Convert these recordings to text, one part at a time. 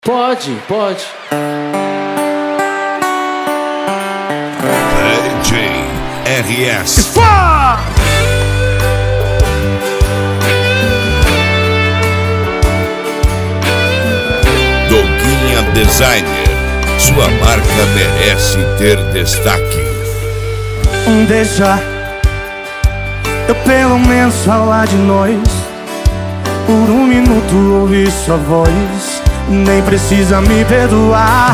Pode. DJ RS. Doguinha Designer, sua marca merece ter destaque. Deixa eu pelo menos falar de nós. Por um minuto ouvir sua voz. Nem precisa me perdoar.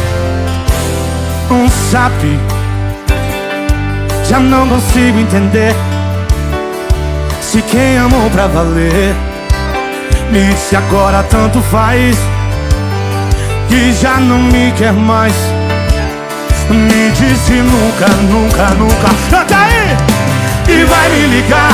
Sabe, já não consigo entender se quem amou pra valer me disse agora tanto faz, que já não me quer mais. Me disse nunca. Canta aí! E vai me ligar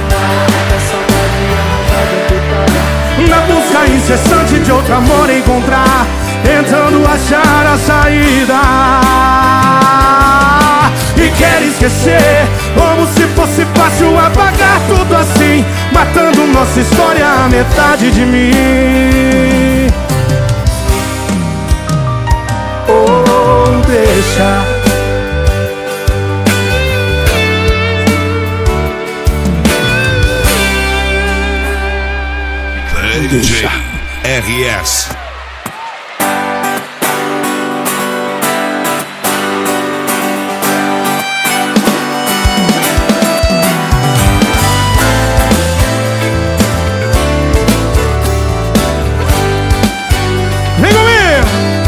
na busca incessante de outro amor encontrar, tentando achar a saída. E quer esquecer, como se fosse fácil apagar tudo assim, matando nossa história a metade de mim. Oh, deixa DJ RS. Vem comigo!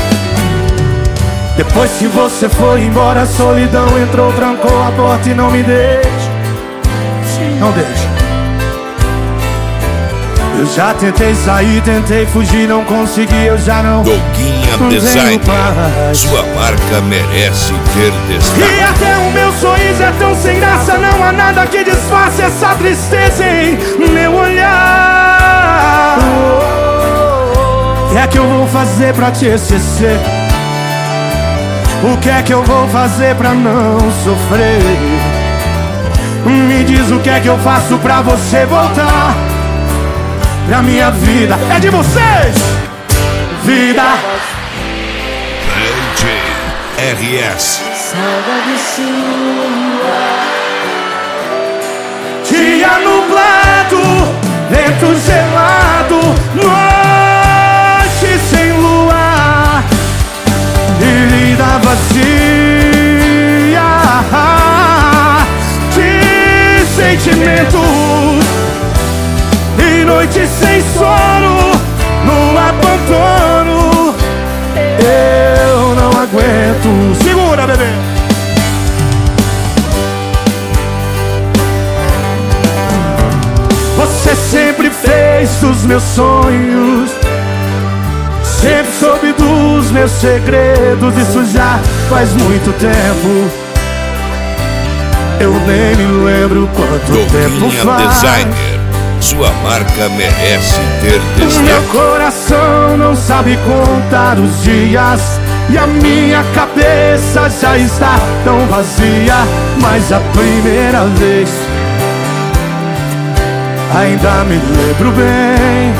Depois que você foi embora, a solidão entrou, trancou a porta e não me deixa. Não deixa. Eu já tentei sair, tentei fugir, não consegui, eu já não. Doguinha Designer, sua marca merece ter destaque. E até o meu sorriso é tão sem graça, não há nada que disfarce essa tristeza em meu olhar. O que é que eu vou fazer pra te esquecer? O que é que eu vou fazer pra não sofrer? Me diz o que é que eu faço pra você voltar pra minha vida. É de vocês, vida. DJ RS. Saudade sua. Dia nublado, vento gelado, noite sem luar e vida vazia de sentimentos e noite sem sono, no abandono. Eu não aguento. Segura, bebê. Você sempre fez dos meus sonhos, sempre soube dos meus segredos. Isso já faz muito tempo, eu nem me lembro quanto tempo Doguinha faz. Designer, sua marca merece ter destaque. Meu coração não sabe contar os dias e a minha cabeça já está tão vazia. Mas a primeira vez ainda me lembro bem.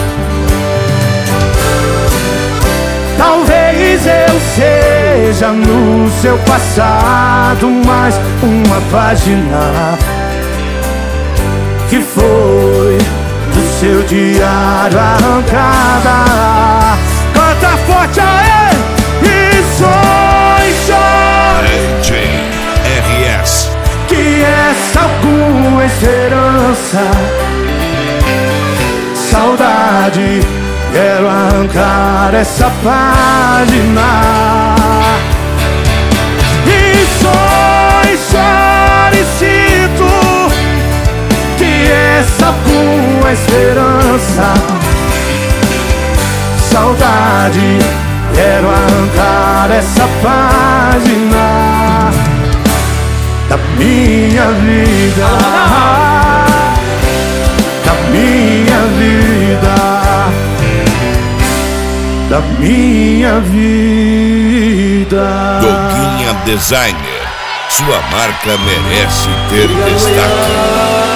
Talvez eu seja no seu passado mais uma página que foi do seu diário arrancada. Canta forte aí e sonha DJ RS. que essa alguma esperança, saudade, quero arrancar essa página. E chore, sinto que essa alguma esperança, saudade, quero arrancar essa página da minha vida, da minha vida, da minha vida. Doguinha Designer, sua marca merece ter destaque.